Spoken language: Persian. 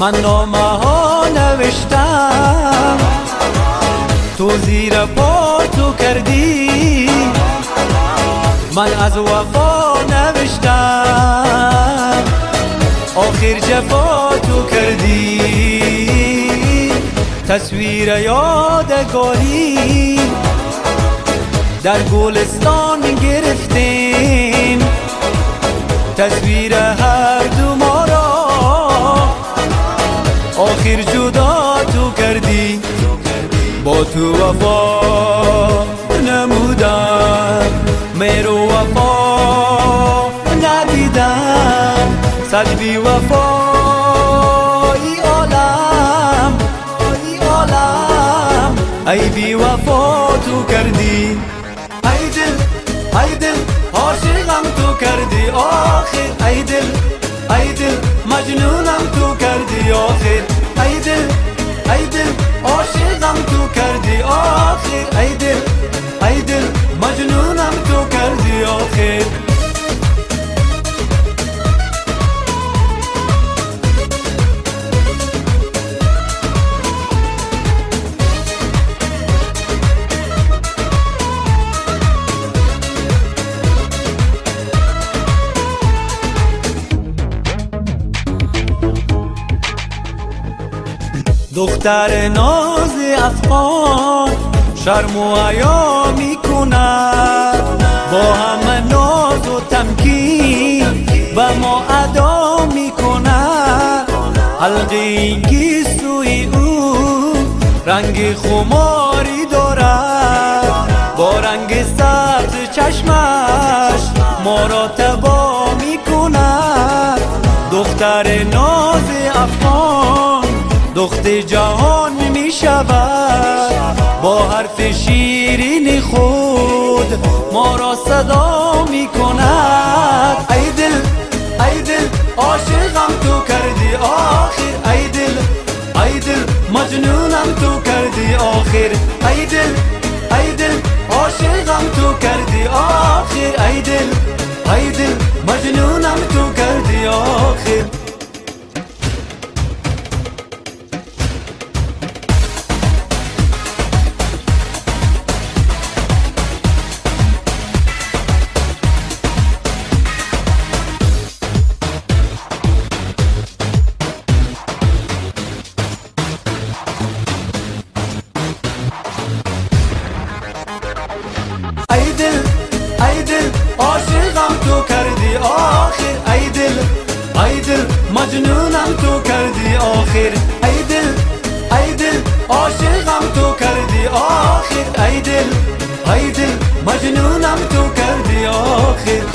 من نامه ها نوشتم، تو زیر پا تو کردی. من از وفا نوشتم، آخر جفا تو کردی. تصویر یادگاری در گلستان گرفتیم، تصویر هر دو ما را آخر جدا تو کردی. با تو وفا نمودم، مهر و وفا ندیدم. صد بی وفا ای عالم، ای عالم، ای بی وفا تو کردی. ای دل، ای دل، عاشقم تو کردی آخر. ای دل، ای دل، مجنونم تو کردی آخر. ای دل، ای دل، عاشقم تو کردی آخر. ای دل، ای دل، مجنونم تو کردی آخر. دختر ناز افغان شرم و حیا میکند، با همه ناز و تمکین به ما ادا میکند. حلقه گیسوی او رنگ خماری دارد، با رنگ سبز چشمش ما را تبا میکند. دختر ناز افغان دخت جهان می شود، با حرف شیرین خود ما را صدا می کند. ای دل، ای دل، عاشقم تو کردی آخر. ای دل، ای دل، مجنونم تو کردی آخر. ای دل، ای دل، عاشقم تو کردی آخر. ای دل، ای دل، مجنونم تو کردی آخر. ای دل، ای دل، عاشقم تو کردی آخر. ای دل، ای دل، مجنونم تو کردی آخر. ای دل، ای دل، عاشقم تو کردی آخر. ای دل، ای دل، مجنونم تو کردی آخر.